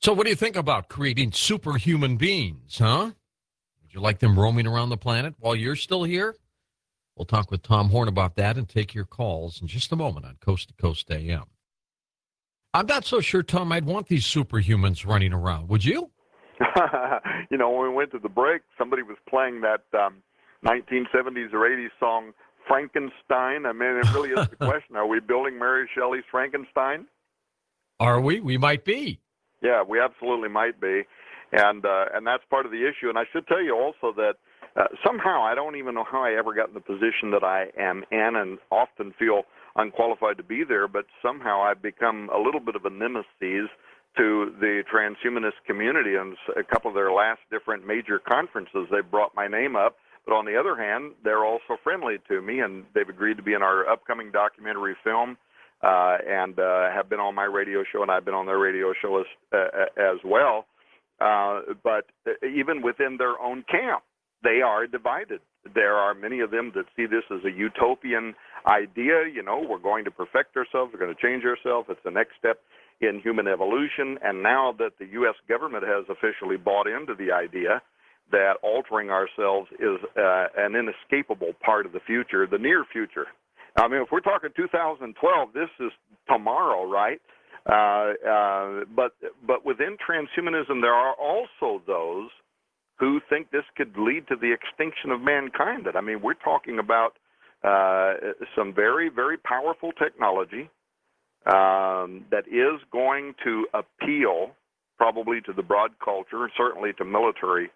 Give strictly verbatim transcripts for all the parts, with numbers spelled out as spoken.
So what do you think about creating superhuman beings, huh? Would you like them roaming around the planet while you're still here? We'll talk with Tom Horn about that and take your calls in just a moment on Coast to Coast A M. I'm not so sure, Tom, I'd want these superhumans running around. Would you? You know, when we went to the break, somebody was playing that um, nineteen seventies or eighties song, Frankenstein. I mean, it really is the question. Are we building Mary Shelley's Frankenstein? Are we? We might be. Yeah, we absolutely might be. And uh, and that's part of the issue. And I should tell you also that uh, somehow I don't even know how I ever got in the position that I am in, and often feel unqualified to be there, but somehow I've become a little bit of a nemesis to the transhumanist community. And a couple of their last different major conferences, they've brought my name up. But on the other hand, they're also friendly to me, and they've agreed to be in our upcoming documentary film, uh, and uh, have been on my radio show, and I've been on their radio show as, uh, as well. Uh, but even within their own camp, they are divided. There are many of them that see this as a utopian idea. You know, we're going to perfect ourselves, we're going to change ourselves. It's the next step in human evolution. And now that the U S government has officially bought into the idea that altering ourselves is uh, an inescapable part of the future, the near future. I mean, if we're talking two thousand twelve, this is tomorrow, right? Uh, uh, but but within transhumanism, there are also those who think this could lead to the extinction of mankind. I mean, we're talking about uh, some very, very powerful technology um, that is going to appeal probably to the broad culture, certainly to military,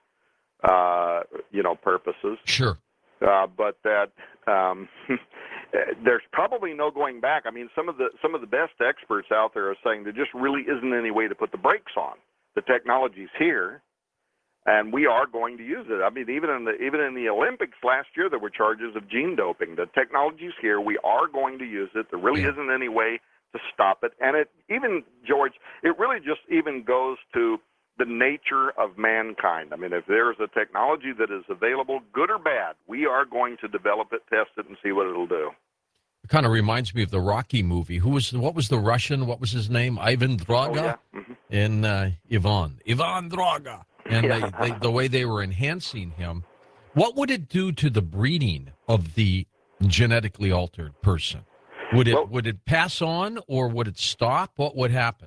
uh, you know, purposes. Sure. Uh, but that um, there's probably no going back. I mean, some of the some of the best experts out there are saying there just really isn't any way to put the brakes on. The technology's here, and we are going to use it. I mean, even in the even in the Olympics last year, there were charges of gene doping. The technology's here. We are going to use it. There really Yeah. isn't any way to stop it. And it even, George, it really just even goes to the nature of mankind. I mean, if there's a technology that is available, good or bad, we are going to develop it, test it, and see what it'll do. It kind of reminds me of the Rocky movie. Who was what was the Russian? What was his name? Ivan Drago? Oh, yeah. Mm-hmm. And uh, Ivan. Ivan Drago. And Yeah. they, they, the way they were enhancing him. What would it do to the breeding of the genetically altered person? Would it Well, would it pass on, or would it stop? What would happen?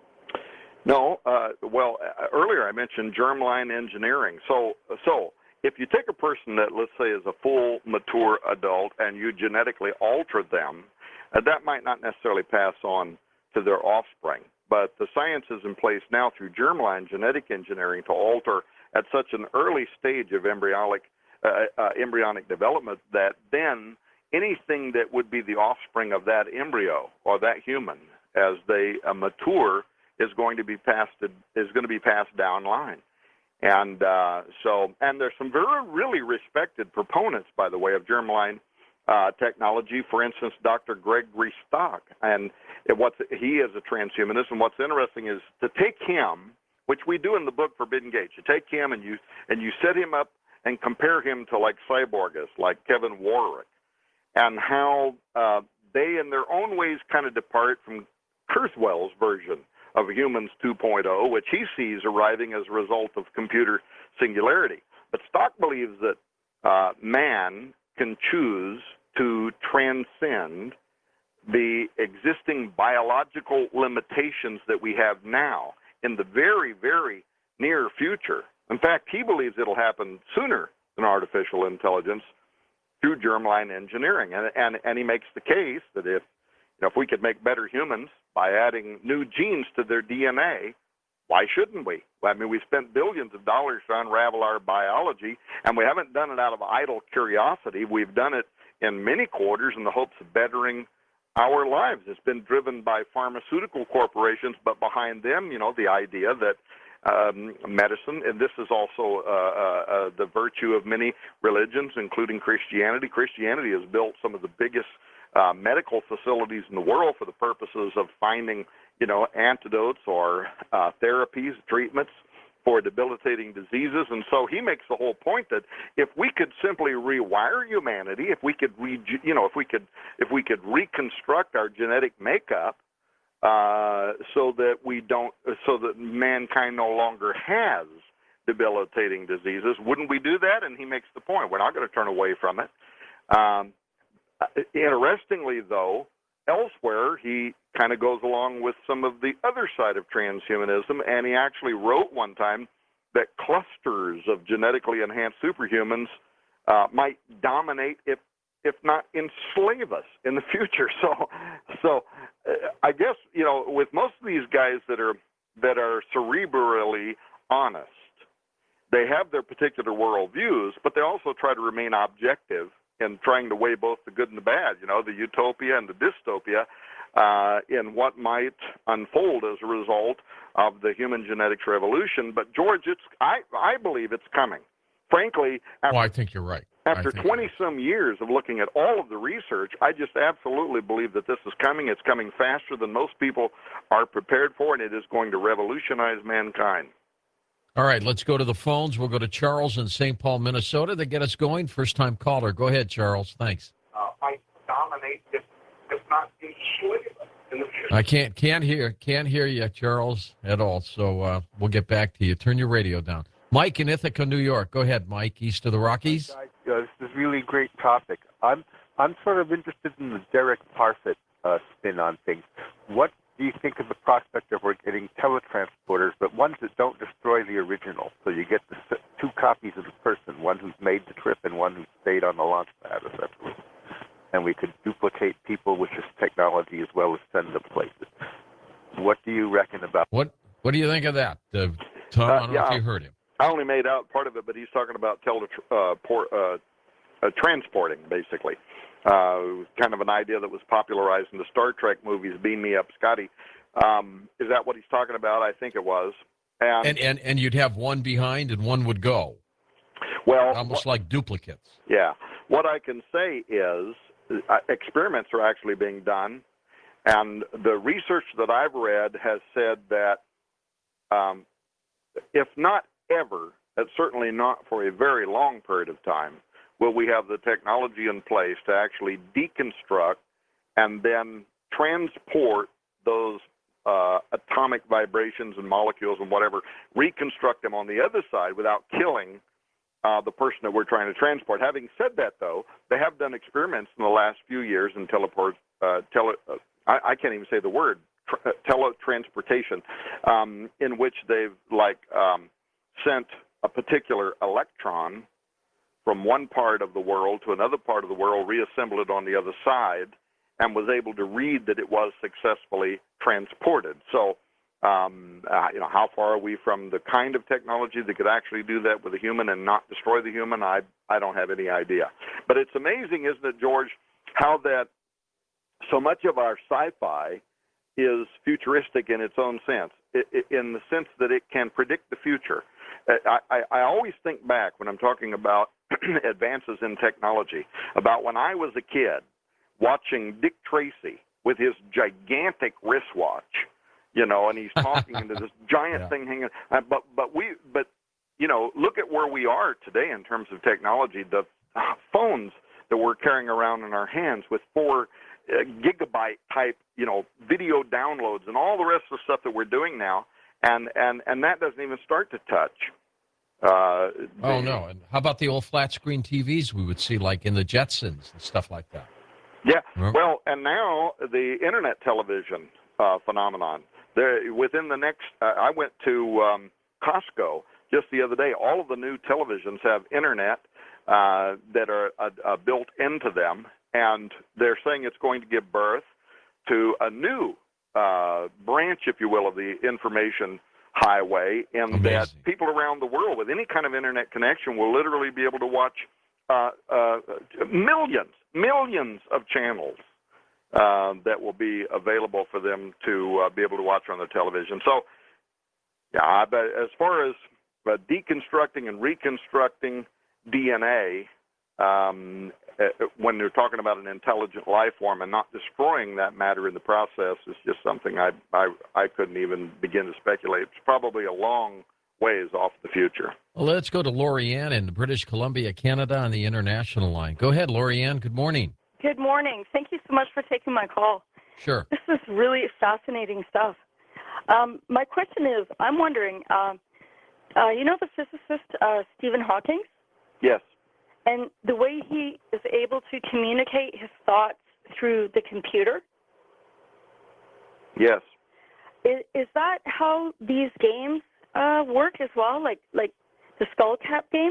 No, uh, well, uh, earlier I mentioned germline engineering. So, so if you take a person that, let's say, is a full mature adult and you genetically alter them, uh, that might not necessarily pass on to their offspring. But the science is in place now through germline genetic engineering to alter at such an early stage of embryonic uh, uh, embryonic development that then anything that would be the offspring of that embryo or that human as they uh, mature is going to be passed is going to be passed down line. And uh, so, and there's some very really respected proponents, by the way, of germline uh, technology. For instance, Doctor Gregory Stock, and what's he is a transhumanist. And what's interesting is to take him, which we do in the book Forbidden Gates. You take him and you and you set him up and compare him to like cyborgists, like Kevin Warwick, and how uh, they, in their own ways, kind of depart from Kurzweil's version of Humans two point oh, which he sees arriving as a result of computer singularity. But Stock believes that uh, man can choose to transcend the existing biological limitations that we have now in the very, very near future. In fact, he believes it'll happen sooner than artificial intelligence through germline engineering. And, and, and he makes the case that if You know, if we could make better humans by adding new genes to their D N A, why shouldn't we? I mean, we spent billions of dollars to unravel our biology, and we haven't done it out of idle curiosity. We've done it in many quarters in the hopes of bettering our lives. It's been driven by pharmaceutical corporations, but behind them, you know, the idea that um, medicine, and this is also uh, uh, uh, the virtue of many religions, including Christianity. Christianity has built some of the biggest Uh, medical facilities in the world for the purposes of finding, you know, antidotes or uh, therapies, treatments for debilitating diseases. And so he makes the whole point that if we could simply rewire humanity, if we could, re- you know, if we could, if we could reconstruct our genetic makeup, uh, so that we don't, so that mankind no longer has debilitating diseases. Wouldn't we do that? And he makes the point. We're not going to turn away from it. Um, interestingly, though, elsewhere, he kind of goes along with some of the other side of transhumanism, and he actually wrote one time that clusters of genetically enhanced superhumans uh, might dominate, if if not enslave us in the future. So, so uh, I guess, you know, with most of these guys that are that are cerebrally honest, they have their particular worldviews, but they also try to remain objective in trying to weigh both the good and the bad, you know, the utopia and the dystopia, uh, in what might unfold as a result of the human genetics revolution. But George, it's I, I believe it's coming. Frankly, after, well, I think you're right. After twenty-some years of looking at all of the research, I just absolutely believe that this is coming. It's coming faster than most people are prepared for, and it is going to revolutionize mankind. All right, let's go to the phones. We'll go to Charles in Saint Paul, Minnesota, to get us going. First-time caller. Go ahead, Charles. Thanks. Uh, I dominate, if, if not enslave us in the future. I can't can't hear can't hear you, Charles, at all. So uh, we'll get back to you. Turn your radio down. Mike in Ithaca, New York. Go ahead, Mike. East of the Rockies. Uh, this is a really great topic. I'm I'm sort of interested in the Derek Parfit uh, spin on things. What do you think of the prospect of we're getting teletransporters, but ones that don't destroy the original? So you get the two copies of the person, one who's made the trip and one who stayed on the launch pad, essentially. And we could duplicate people with this technology as well as send them places. What do you reckon about What What do you think of that? Uh, Tom, Uh, I don't yeah, know if you heard him. I only made out part of it, but he's talking about tele, uh, port, uh, uh, transporting, basically. Uh, kind of an idea that was popularized in the Star Trek movies, Beam Me Up, Scotty. Um, is that what he's talking about? I think it was. And, And, and and you'd have one behind and one would go, well, almost like duplicates. yeah. What I can say is uh, experiments are actually being done, and the research that I've read has said that um, if not ever, and certainly not for a very long period of time, will we have the technology in place to actually deconstruct and then transport those uh, atomic vibrations and molecules and whatever, reconstruct them on the other side without killing uh, the person that we're trying to transport. Having said that, though, they have done experiments in the last few years in teleport, uh, tele, uh, I, I can't even say the word, tr- teletransportation, um, in which they've, like, um, sent a particular electron from one part of the world to another part of the world, reassembled it on the other side, and was able to read that it was successfully transported. So, um, uh, you know, how far are we from the kind of technology that could actually do that with a human and not destroy the human? I I don't have any idea. But it's amazing, isn't it, George, how that so much of our sci-fi is futuristic in its own sense, in the sense that it can predict the future. I, I, I always think back when I'm talking about advances in technology, about when I was a kid watching Dick Tracy with his gigantic wristwatch, you know, and he's talking into this giant Yeah. thing hanging. Uh, but but we but you know, look at where we are today in terms of technology. The uh, phones that we're carrying around in our hands with four uh, gigabyte type, you know, video downloads and all the rest of the stuff that we're doing now. And, and, and that doesn't even start to touch. Uh, Oh, the, no. And how about the old flat screen T Vs we would see, like in the Jetsons and stuff like that? Yeah. Remember? Well, and now the internet television uh, phenomenon. There, within the next, uh, I went to um, Costco just the other day. All of the new televisions have internet uh, that are uh, uh, built into them, and they're saying it's going to give birth to a new Uh, branch, if you will, of the information highway, in Amazing. that people around the world with any kind of internet connection will literally be able to watch uh, uh, millions, millions of channels uh, that will be available for them to uh, be able to watch on the television. So, yeah, but as far as uh, deconstructing and reconstructing D N A, um, when they're talking about an intelligent life form and not destroying that matter in the process, is just something I, I, I couldn't even begin to speculate. It's probably a long ways off the future. Well, let's go to Lorianne in British Columbia, Canada, on the international line. Go ahead, Lorianne. Good morning. Good morning. Thank you so much for taking my call. Sure. This is really fascinating stuff. Um, my question is, I'm wondering, um, uh, you know the physicist uh, Stephen Hawking? Yes. And the way he is able to communicate his thoughts through the computer? Yes. Is, is that how these games uh, work as well, like like the Skull Cap games?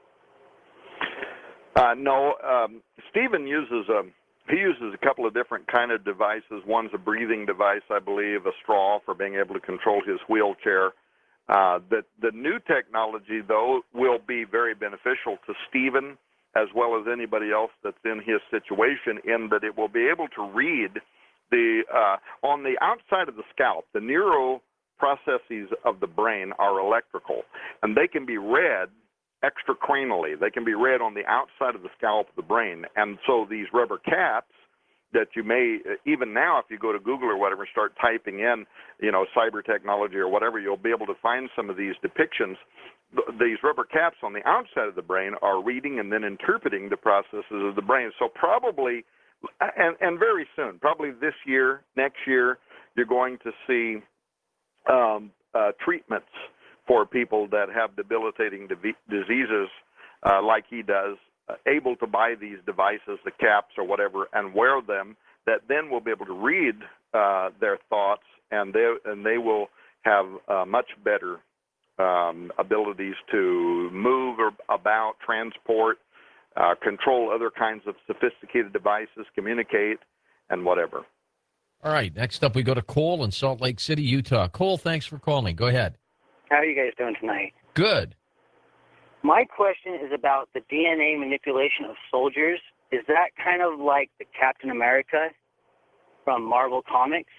Uh, no, um, Stephen uses a he uses a couple of different kind of devices. One's a breathing device, I believe, a straw for being able to control his wheelchair. Uh, the the new technology, though, will be very beneficial to Stephen as well as anybody else that's in his situation, in that it will be able to read the uh, on the outside of the scalp. The neuro processes of the brain are electrical, and they can be read extracranially. They can be read on the outside of the scalp of the brain. And so these rubber caps that you may, even now if you go to Google or whatever, start typing in, you know, cyber technology or whatever, you'll be able to find some of these depictions. These rubber caps on the outside of the brain are reading and then interpreting the processes of the brain. So probably, and, and very soon, probably this year, next year, you're going to see um, uh, treatments for people that have debilitating de- diseases uh, like he does, uh, able to buy these devices, the caps or whatever, and wear them, that then will be able to read uh, their thoughts, and they, and they will have uh, much better um, abilities to move or about, transport, uh, control other kinds of sophisticated devices, communicate, and whatever. All right, next up we go to Cole in Salt Lake City, Utah. Cole, thanks for calling. Go ahead. How are you guys doing tonight? Good. My question is about the D N A manipulation of soldiers. Is that kind of like the Captain America from Marvel Comics?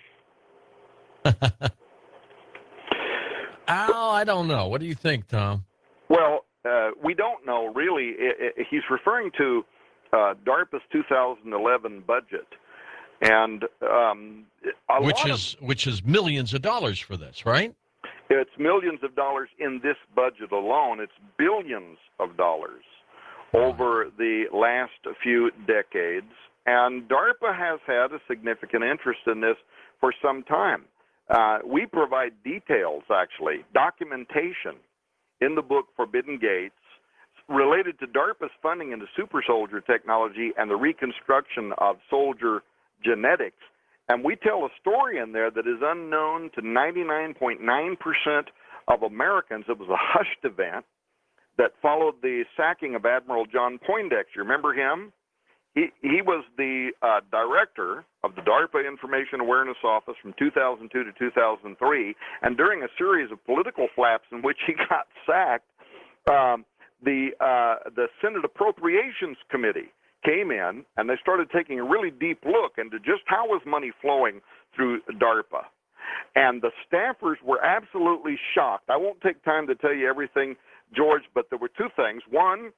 Oh, I don't know. What do you think, Tom? Well, uh, we don't know, really. I, I, he's referring to uh, DARPA's two thousand eleven budget. And um, a Which lot is of, which is millions of dollars for this, right? It's millions of dollars in this budget alone. It's billions of dollars over the last few decades. And DARPA has had a significant interest in this for some time. Uh, we provide details, actually, documentation in the book Forbidden Gates related to DARPA's funding into super soldier technology and the reconstruction of soldier genetics. And we tell a story in there that is unknown to ninety-nine point nine percent of Americans. It was a hushed event that followed the sacking of Admiral John Poindexter. Remember him? He, he was the uh, director of the DARPA Information Awareness Office from two thousand two to two thousand three, and during a series of political flaps in which he got sacked, um, the, uh, the Senate Appropriations Committee came in, and they started taking a really deep look into just how was money flowing through DARPA. And the staffers were absolutely shocked. I won't take time to tell you everything, George, but there were two things. One,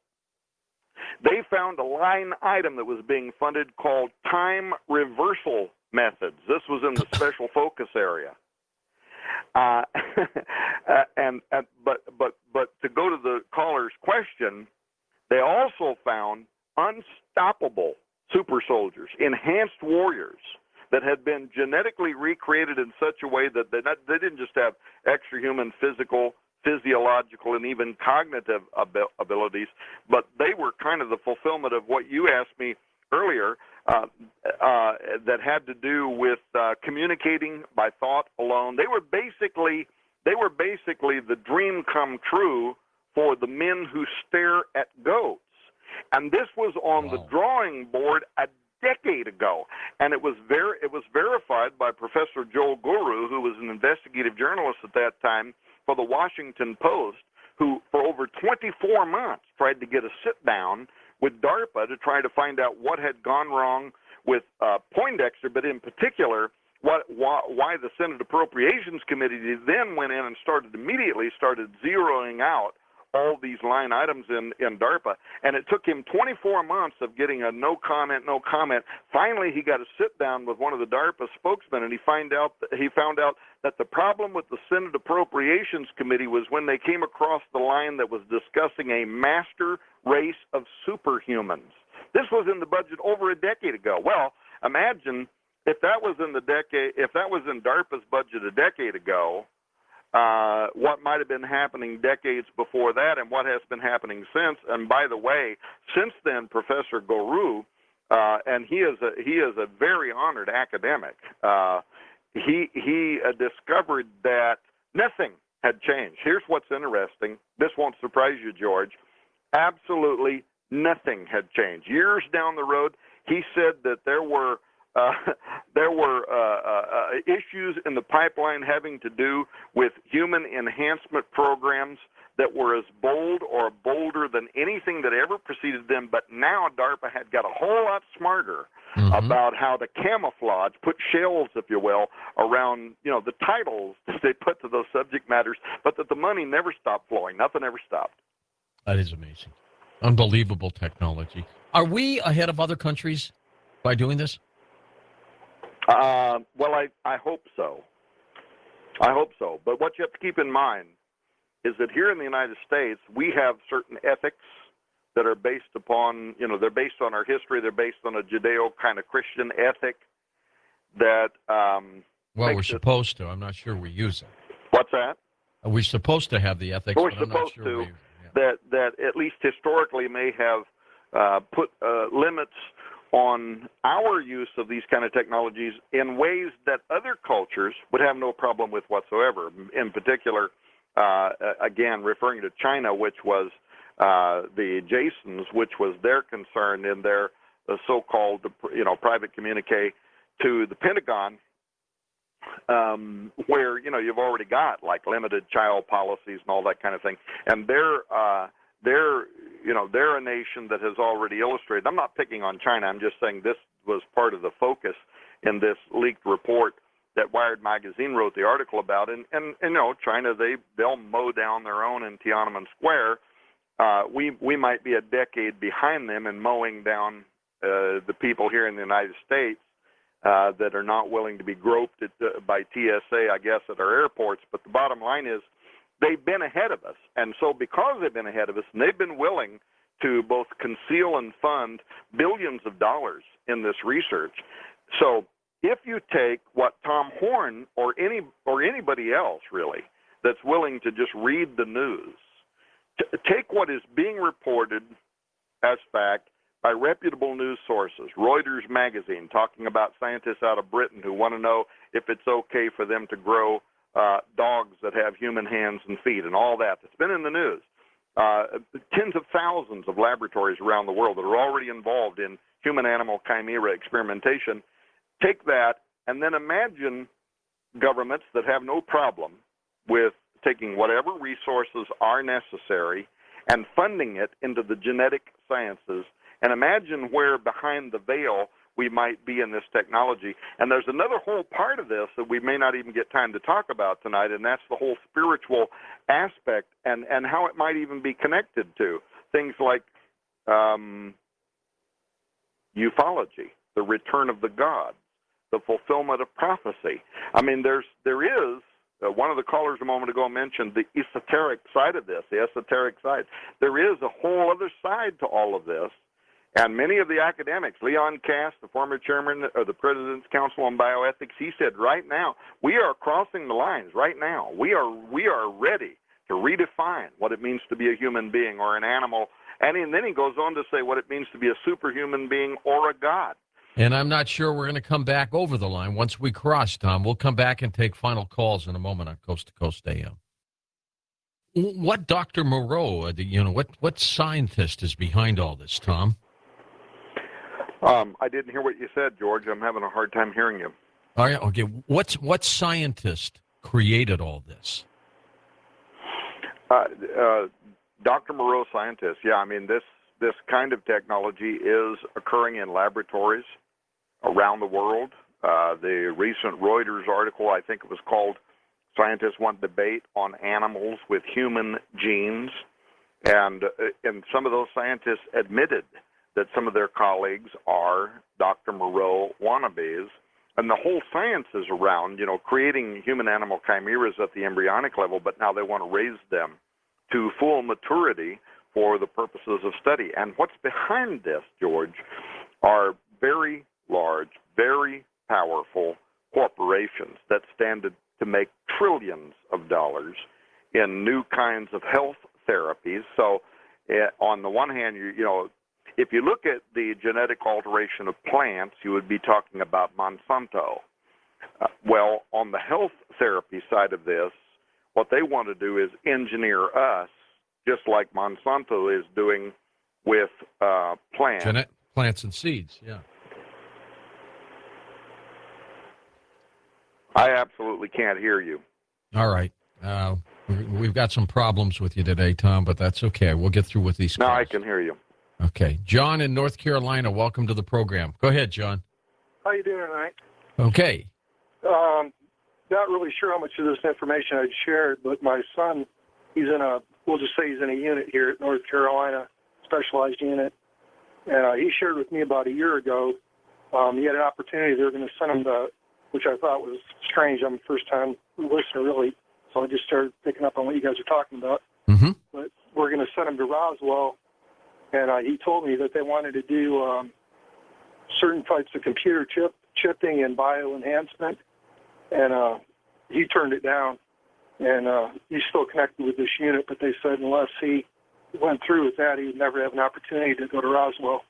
they found a line item that was being funded called time reversal methods. This was in the special focus area. Uh, and, and but but but to go to the caller's question, they also found unstoppable super soldiers, enhanced warriors that had been genetically recreated in such a way that they, not, they didn't just have extrahuman physical, physiological, and even cognitive ab- abilities, but they were kind of the fulfillment of what you asked me earlier, uh, uh, that had to do with uh, communicating by thought alone. They were basically they were basically the dream come true for the men who stare at goats. And this was on Wow. the drawing board a decade ago, and it was ver- it was verified by Professor Joel Guru, who was an investigative journalist at that time for the Washington Post, who for over twenty-four months tried to get a sit-down with DARPA to try to find out what had gone wrong with uh, Poindexter, but in particular, what why, why the Senate Appropriations Committee then went in and started immediately started zeroing out all these line items in, in DARPA. And it took him twenty-four months of getting a no comment, no comment. Finally, he got a sit down with one of the DARPA spokesmen, and he find out that, he found out that the problem with the Senate Appropriations Committee was when they came across the line that was discussing a master race of superhumans. This was in the budget over a decade ago. Well, imagine if that was in the decade, if that was in DARPA's budget a decade ago, uh, what might have been happening decades before that, and what has been happening since. And by the way, since then, Professor Goru, uh, and he is a he is a very honored academic. Uh, he he uh, discovered that nothing had changed. Here's what's interesting. This won't surprise you, George. Absolutely nothing had changed. Years down the road, he said that there were uh, there were uh, uh, issues in the pipeline having to do with human enhancement programs that were as bold or bolder than anything that ever preceded them. But now DARPA had got a whole lot smarter mm-hmm. about how to camouflage, put shells, if you will, around, you know, the titles that they put to those subject matters, but that the money never stopped flowing. Nothing ever stopped. That is amazing. Unbelievable technology. Are we ahead of other countries by doing this? Uh, well, I, I hope so. I hope so. But what you have to keep in mind is that here in the United States, we have certain ethics that are based upon, you know, they're based on our history. They're based on a Judeo kind of Christian ethic that. Um, well, we're supposed it, to. I'm not sure we use it. What's that? Are we supposed to have the ethics? We're but supposed I'm not sure to. We, yeah. That that at least historically may have uh, put uh, limits on our use of these kind of technologies in ways that other cultures would have no problem with whatsoever. In particular, uh, again, referring to China, which was uh, the Jasons, which was their concern in their uh, so-called, you know, private communique to the Pentagon, um, where, you know, you've already got like limited child policies and all that kind of thing, and they're uh, they're you know they're a nation that has already illustrated. I'm not picking on China. I'm just saying this was part of the focus in this leaked report that Wired magazine wrote the article about. And and, and you know, China, they they'll mow down their own in Tiananmen Square. Uh, we we might be a decade behind them in mowing down uh, the people here in the United States uh, that are not willing to be groped at, uh, by T S A, I guess, at our airports. But the bottom line is, they've been ahead of us. And so because they've been ahead of us, and they've been willing to both conceal and fund billions of dollars in this research. So if you take what Tom Horn or any or anybody else really that's willing to just read the news, t- take what is being reported as fact by reputable news sources, Reuters magazine talking about scientists out of Britain who want to know if it's okay for them to grow Uh, dogs that have human hands and feet and all that. That's been in the news. Uh, tens of thousands of laboratories around the world that are already involved in human-animal chimera experimentation. Take that and then imagine governments that have no problem with taking whatever resources are necessary and funding it into the genetic sciences, and imagine where behind the veil we might be in this technology. And there's another whole part of this that we may not even get time to talk about tonight, and that's the whole spiritual aspect and, and how it might even be connected to things like um, ufology, the return of the gods, the fulfillment of prophecy. I mean, there's there is, uh, one of the callers a moment ago mentioned the esoteric side of this, the esoteric side. There is a whole other side to all of this. And many of the academics, Leon Kass, the former chairman of the President's Council on Bioethics, he said right now, we are crossing the lines right now. We are we are ready to redefine what it means to be a human being or an animal. And then he goes on to say what it means to be a superhuman being or a god. And I'm not sure we're going to come back over the line once we cross, Tom. We'll come back and take final calls in a moment on Coast to Coast A M. What Doctor Moreau, you know, what, what scientist is behind all this, Tom? Um, I didn't hear what you said, George. I'm having a hard time hearing you. All right, okay. What's what scientist created all this? Uh, uh, Doctor Moreau, scientist. Yeah, I mean this this kind of technology is occurring in laboratories around the world. Uh, the recent Reuters article, I think it was called "Scientists Want Debate on Animals with Human Genes," and uh, and some of those scientists admitted that some of their colleagues are Doctor Moreau wannabes, and the whole science is around, you know, creating human-animal chimeras at the embryonic level, but now they want to raise them to full maturity for the purposes of study. And what's behind this, George, are very large, very powerful corporations that stand to, to make trillions of dollars in new kinds of health therapies. So uh, on the one hand, you, you know, if you look at the genetic alteration of plants, you would be talking about Monsanto. Uh, well, on the health therapy side of this, what they want to do is engineer us, just like Monsanto is doing with uh, plants. Genet- plants and seeds, yeah. I absolutely can't hear you. All right. Uh, we've got some problems with you today, Tom, but that's okay. We'll get through with these calls. Now I can hear you. Okay. John in North Carolina, welcome to the program. Go ahead, John. How you doing tonight? Okay. Um, not really sure how much of this information I'd shared, but my son, he's in a, we'll just say he's in a unit here at North Carolina, specialized unit, and uh, he shared with me about a year ago, um, he had an opportunity, they were going to send him to, which I thought was strange. I'm a first-time listener, really, so I just started picking up on what you guys are talking about. Mm-hmm. But we're going to send him to Roswell, and uh, he told me that they wanted to do um, certain types of computer chip chipping and bioenhancement, and uh, he turned it down. And uh, he's still connected with this unit, but they said unless he went through with that, he would never have an opportunity to go to Roswell.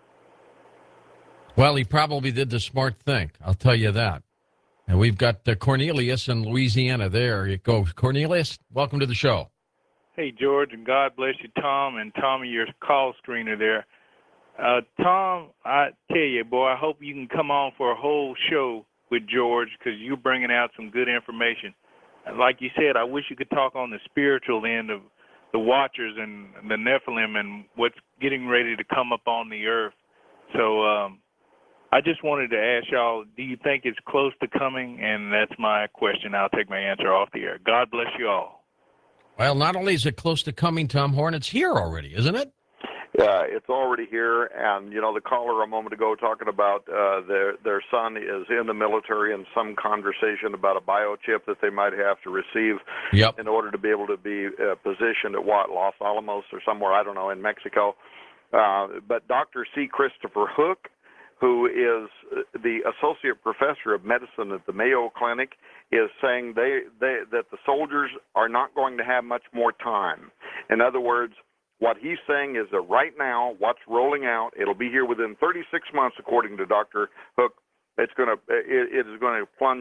Well, he probably did the smart thing. I'll tell you that. And we've got uh, Cornelius in Louisiana. There you go. Cornelius, welcome to the show. Hey, George, and God bless you, Tom, and Tommy, your call screener there. Uh, Tom, I tell you, boy, I hope you can come on for a whole show with George because you're bringing out some good information. Like you said, I wish you could talk on the spiritual end of the Watchers and the Nephilim and what's getting ready to come up on the earth. So um, I just wanted to ask y'all, do you think it's close to coming? And that's my question. I'll take my answer off the air. God bless you all. Well, not only is it close to coming, Tom Horn, it's here already, isn't it? Yeah, it's already here, and you know the caller a moment ago talking about uh, their their son is in the military and some conversation about a biochip that they might have to receive yep. in order to be able to be uh, positioned at what Los Alamos or somewhere I don't know in Mexico. Uh, but Doctor C. Christopher Hook, who is the associate professor of medicine at the Mayo Clinic, is saying they, they that the soldiers are not going to have much more time. In other words, what he's saying is that right now, what's rolling out, it'll be here within thirty-six months, according to Doctor Hook. It's going to it, it is going to plunge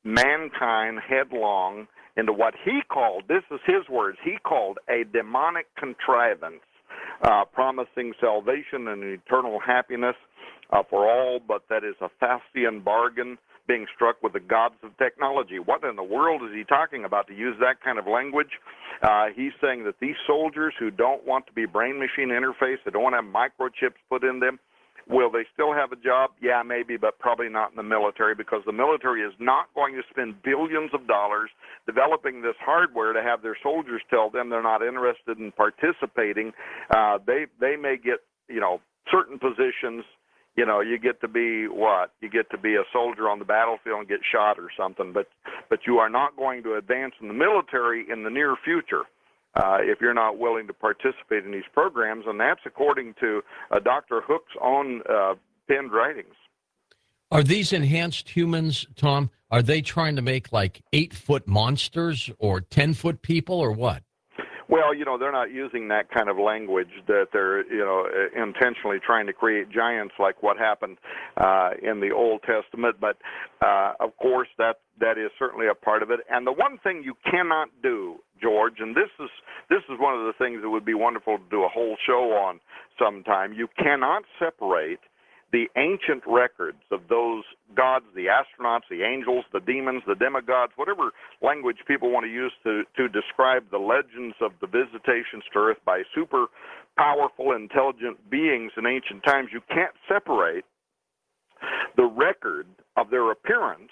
mankind headlong into what he called, this is his words, he called a demonic contrivance, uh, promising salvation and eternal happiness uh, for all, but that is a Faustian bargain being struck with the gods of technology. What in the world is he talking about to use that kind of language? Uh, he's saying that these soldiers who don't want to be brain-machine interface, they don't want to have microchips put in them, will they still have a job? Yeah, maybe, but probably not in the military, because the military is not going to spend billions of dollars developing this hardware to have their soldiers tell them they're not interested in participating. Uh, they they may get, you know, certain positions. You know, you get to be what? You get to be a soldier on the battlefield and get shot or something, but but you are not going to advance in the military in the near future uh, if you're not willing to participate in these programs, and that's according to uh, Doctor Hook's own uh, penned writings. Are these enhanced humans, Tom, are they trying to make like eight-foot monsters or ten-foot people or what? Well, you know, they're not using that kind of language that they're, you know, intentionally trying to create giants like what happened uh, in the Old Testament. But, uh, of course, that that is certainly a part of it. And the one thing you cannot do, George, and this is this is one of the things that would be wonderful to do a whole show on sometime, you cannot separate the ancient records of those gods, the astronauts, the angels, the demons, the demigods, whatever language people want to use to, to describe the legends of the visitations to Earth by super powerful, intelligent beings in ancient times. You can't separate the record of their appearance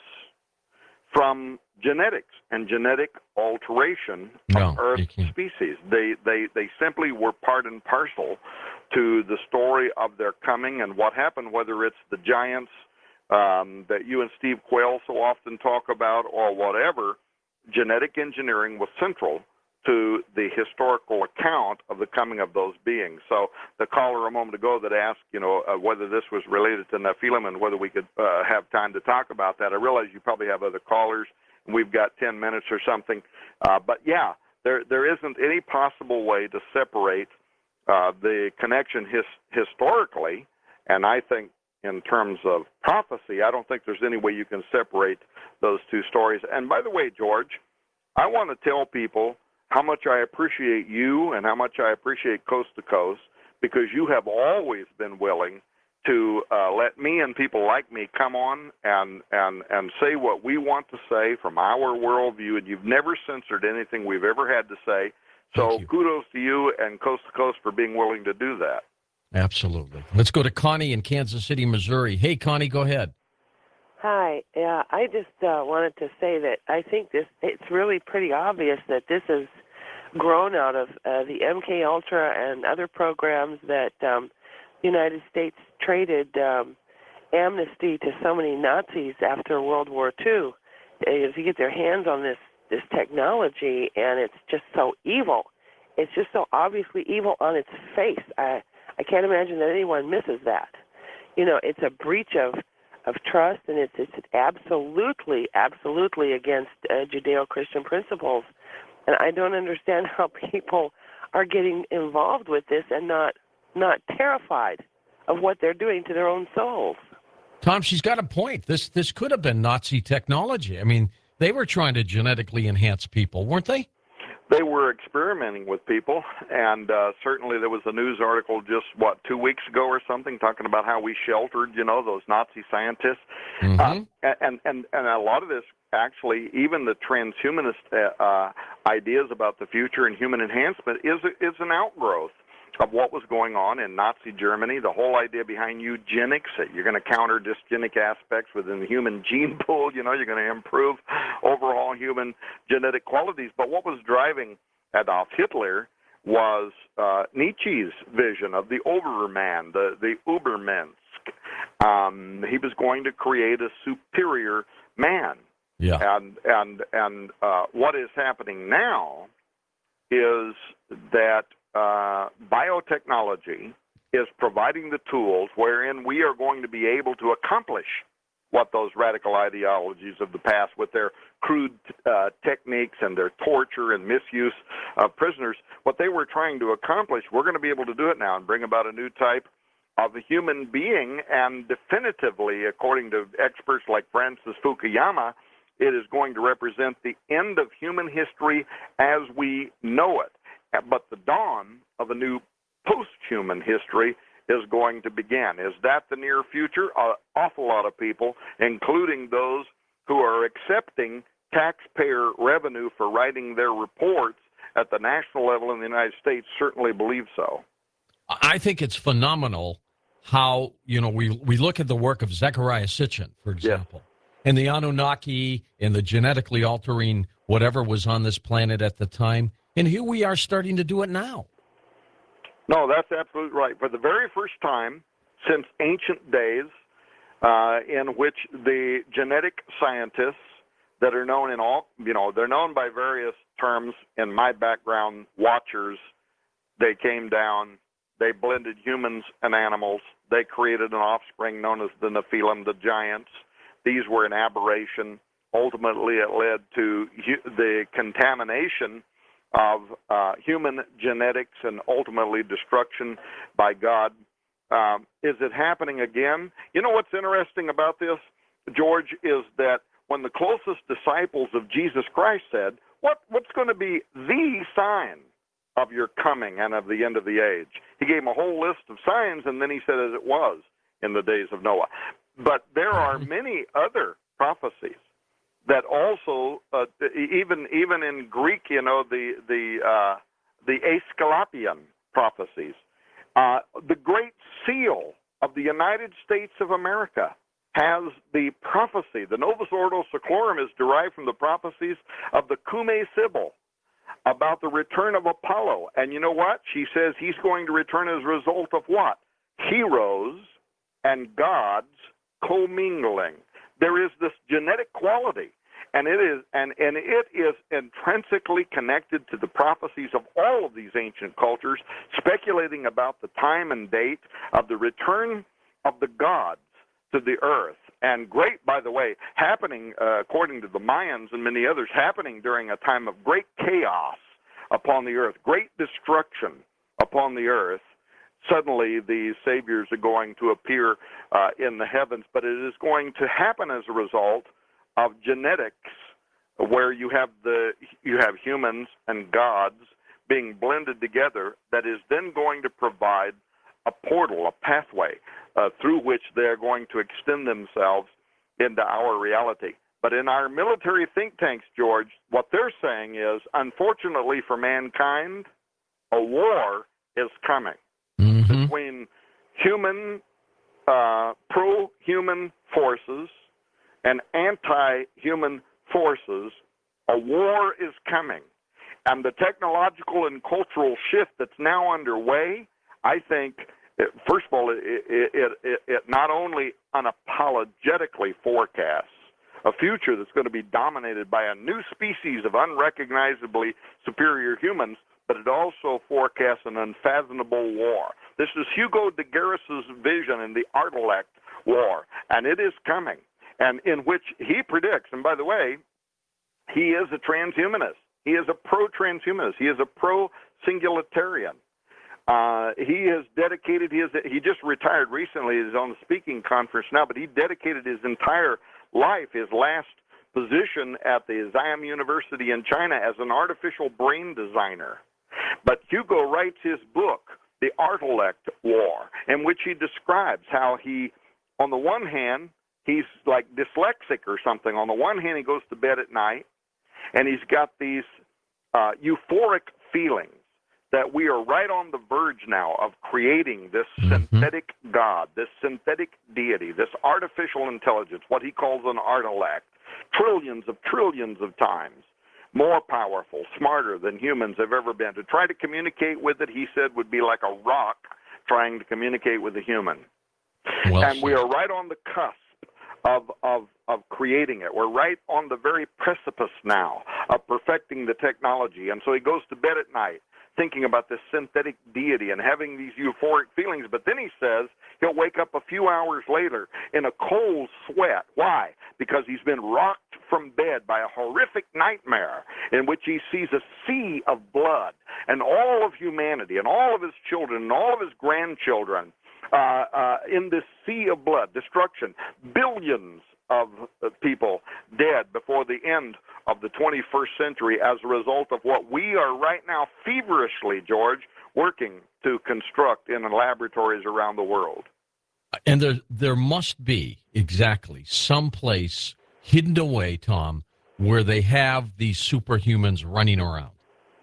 from genetics and genetic alteration no, of Earth species. They, they, they simply were part and parcel to the story of their coming and what happened, whether it's the giants um, that you and Steve Quayle so often talk about or whatever. Genetic engineering was central to the historical account of the coming of those beings. So the caller a moment ago that asked, you know, uh, whether this was related to Nephilim and whether we could uh, have time to talk about that. I realize you probably have other callers, and we've got ten minutes or something. Uh, but, yeah, there there isn't any possible way to separate uh, the connection his, historically, and I think in terms of prophecy, I don't think there's any way you can separate those two stories. And by the way, George, I want to tell people how much I appreciate you and how much I appreciate Coast to Coast, because you have always been willing to uh, let me and people like me come on and, and, and say what we want to say from our worldview, and you've never censored anything we've ever had to say. So kudos to you and Coast to Coast for being willing to do that. Absolutely. Let's go to Connie in Kansas City, Missouri. Hey, Connie, go ahead. Hi. Yeah, I just uh, wanted to say that I think this it's really pretty obvious that this has grown out of uh, the M K Ultra and other programs that um, the United States traded um, amnesty to so many Nazis after World War Two. If you get their hands on this, this technology, and it's just so evil. It's just so obviously evil on its face. I I can't imagine that anyone misses that. You know, it's a breach of, of trust, and it's it's absolutely, absolutely against uh, Judeo-Christian principles. And I don't understand how people are getting involved with this and not not terrified of what they're doing to their own souls. Tom, she's got a point. This this could have been Nazi technology. I mean, they were trying to genetically enhance people, weren't they? They were experimenting with people, and uh, certainly there was a news article just, what, two weeks ago or something, talking about how we sheltered, you know, those Nazi scientists. Mm-hmm. Uh, and, and, and a lot of this, actually, even the transhumanist uh, uh, ideas about the future and human enhancement is, is an outgrowth of what was going on in Nazi Germany. The whole idea behind eugenics, that you're going to counter dysgenic aspects within the human gene pool, you know, you're going to improve overall human genetic qualities. But what was driving Adolf Hitler was uh, Nietzsche's vision of the Overman, the, the Ubermensch. Um, he was going to create a superior man. Yeah. And, and, and uh, what is happening now is that Uh, biotechnology is providing the tools wherein we are going to be able to accomplish what those radical ideologies of the past, with their crude uh, techniques and their torture and misuse of prisoners, what they were trying to accomplish, we're going to be able to do it now and bring about a new type of a human being. And definitively, according to experts like Francis Fukuyama, it is going to represent the end of human history as we know it. But the dawn of a new post-human history is going to begin. Is that the near future? An awful lot of people, including those who are accepting taxpayer revenue for writing their reports at the national level in the United States, certainly believe so. I think it's phenomenal how, you know, we, we look at the work of Zecharia Sitchin, for example, yes. and the Anunnaki and the genetically altering whatever was on this planet at the time. And here we are starting to do it now. No, that's absolutely right. For the very first time since ancient days, uh, in which the genetic scientists that are known in all, you know, they're known by various terms. In my background, watchers, they came down, they blended humans and animals. They created an offspring known as the Nephilim, the giants. These were an aberration. Ultimately, it led to hu- the contamination of uh, human genetics and ultimately destruction by God. Um, is it happening again? You know what's interesting about this, George, is that when the closest disciples of Jesus Christ said, what, what's going to be the sign of your coming and of the end of the age? He gave them a whole list of signs, and then he said, as it was in the days of Noah. But there are many other prophecies that also, uh, even even in Greek, you know, the the uh, the Aesculapian prophecies, uh, the Great Seal of the United States of America has the prophecy. The Novus Ordo Seclorum is derived from the prophecies of the Cumae Sibyl about the return of Apollo. And you know what? She says he's going to return as a result of what? Heroes and gods commingling. There is this genetic quality. And it is and, and it is intrinsically connected to the prophecies of all of these ancient cultures, speculating about the time and date of the return of the gods to the earth. And great, by the way, happening, uh, according to the Mayans and many others, happening during a time of great chaos upon the earth, great destruction upon the earth. Suddenly the saviors are going to appear uh, in the heavens, but it is going to happen as a result of genetics, where you have the you have humans and gods being blended together, that is then going to provide a portal, a pathway uh, through which they're going to extend themselves into our reality. But in our military think tanks, George, what they're saying is, unfortunately for mankind, a war is coming mm-hmm. between human, uh, pro-human forces and anti-human forces. A war is coming. And the technological and cultural shift that's now underway, I think, first of all, it, it, it, it not only unapologetically forecasts a future that's going to be dominated by a new species of unrecognizably superior humans, but it also forecasts an unfathomable war. This is Hugo de Garis's vision in the Artilect War, and it is coming, and in which he predicts, and by the way, he is a transhumanist. He is a pro-transhumanist. He is a pro-singularitarian. Uh, he has dedicated his, he just retired recently, he's on the speaking conference now, but he dedicated his entire life, his last position at the Xi'an University in China as an artificial brain designer. But Hugo writes his book, The Artilect War, in which he describes how he, on the one hand, he's like dyslexic or something. On the one hand, he goes to bed at night, and he's got these uh, euphoric feelings that we are right on the verge now of creating this mm-hmm. synthetic God, this synthetic deity, this artificial intelligence, what he calls an artilect, trillions of trillions of times more powerful, smarter than humans have ever been. To try to communicate with it, he said, would be like a rock trying to communicate with a human. Well, and we are right on the cusp of, of, of creating it. We're right on the very precipice now of perfecting the technology. And so he goes to bed at night thinking about this synthetic deity and having these euphoric feelings. But then he says he'll wake up a few hours later in a cold sweat. Why? Because he's been rocked from bed by a horrific nightmare in which he sees a sea of blood, and all of humanity and all of his children and all of his grandchildren uh, uh, in this sea of blood, destruction, billions of people dead before the end of the twenty-first century as a result of what we are right now feverishly, George, working to construct in laboratories around the world. And there, there must be exactly some place hidden away, Tom, where they have these superhumans running around.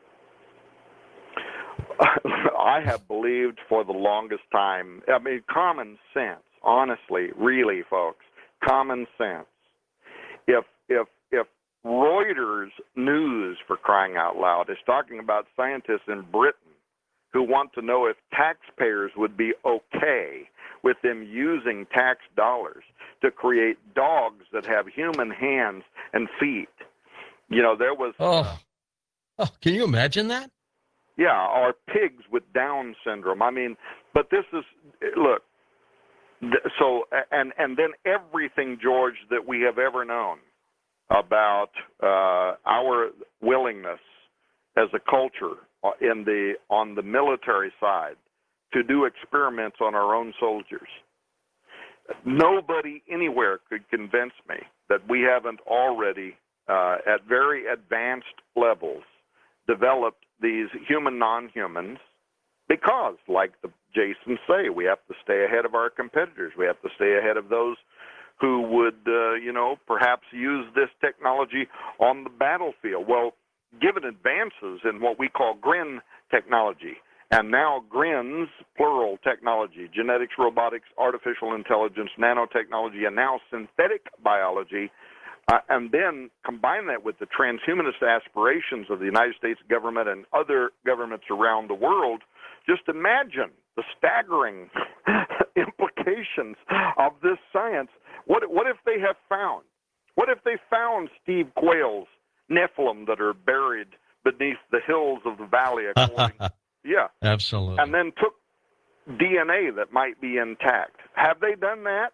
I have believed for the longest time, I mean, common sense, honestly, really, folks, common sense. If if if Reuters News, for crying out loud, is talking about scientists in Britain who want to know if taxpayers would be okay with them using tax dollars to create dogs that have human hands and feet. You know, there was... Oh, oh can you imagine that? Yeah, or pigs with Down syndrome. I mean, but this is... Look, so, and, and then everything, George, that we have ever known about uh, our willingness as a culture in the on the military side to do experiments on our own soldiers. Nobody anywhere could convince me that we haven't already, uh, at very advanced levels, developed these human non-humans because, like the Jason say, we have to stay ahead of our competitors. We have to stay ahead of those who would, uh, you know, perhaps use this technology on the battlefield. Well, given advances in what we call GRIN technology, and now GRIN's plural technology, genetics, robotics, artificial intelligence, nanotechnology, and now synthetic biology, uh, and then combine that with the transhumanist aspirations of the United States government and other governments around the world, just imagine the staggering implications of this science. What, what if they have found What if they found Steve Quayle's Nephilim that are buried beneath the hills of the valley? According, yeah, absolutely. And then took D N A that might be intact. Have they done that?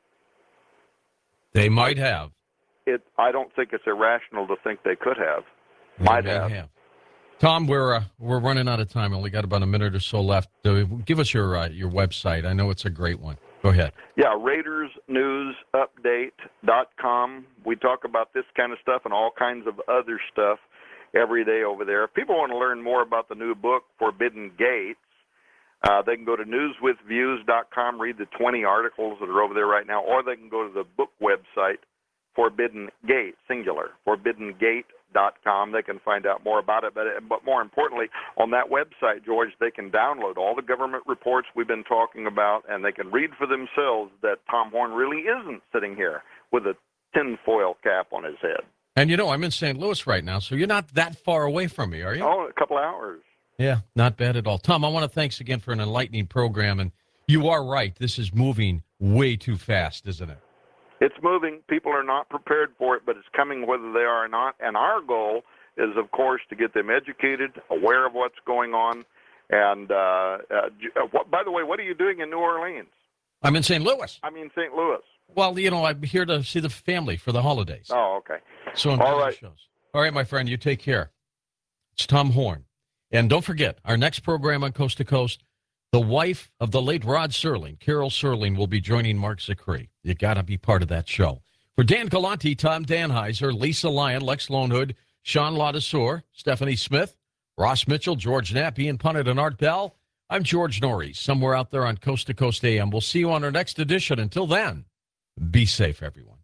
They might have. It. I don't think it's irrational to think they could have. They might may have. have. Tom, we're uh, we're running out of time. Only got about a minute or so left. Uh, give us your uh, your website. I know it's a great one. Go ahead. Yeah, Raiders News Update dot com. We talk about this kind of stuff and all kinds of other stuff every day over there. If people want to learn more about the new book, Forbidden Gates, uh, they can go to news with views dot com, read the twenty articles that are over there right now, or they can go to the book website, Forbidden Gate, singular, forbidden gate dot com. They can find out more about it. But, but more importantly, on that website, George, they can download all the government reports we've been talking about, and they can read for themselves that Tom Horn really isn't sitting here with a tinfoil cap on his head. And, you know, I'm in Saint Louis right now, so you're not that far away from me, are you? Oh, a couple hours. Yeah, not bad at all. Tom, I want to thanks again for an enlightening program. And you are right. This is moving way too fast, isn't it? It's moving. People are not prepared for it, but it's coming whether they are or not. And our goal is, of course, to get them educated, aware of what's going on. And, uh, uh, what, by the way, what are you doing in New Orleans? I'm in Saint Louis. I mean Saint Louis. Well, you know, I'm here to see the family for the holidays. Oh, okay. So I'm All doing right. shows. All right, my friend, you take care. It's Tom Horn. And don't forget, our next program on Coast to Coast, the wife of the late Rod Serling, Carol Serling, will be joining Mark Zicree. You got to be part of that show. For Dan Galanti, Tom Danheiser, Lisa Lyon, Lex Lonehood, Sean Ladesseur, Stephanie Smith, Ross Mitchell, George Knapp, Ian Punnett, and Art Bell, I'm George Norrie, somewhere out there on Coast to Coast A M. We'll see you on our next edition. Until then, be safe, everyone.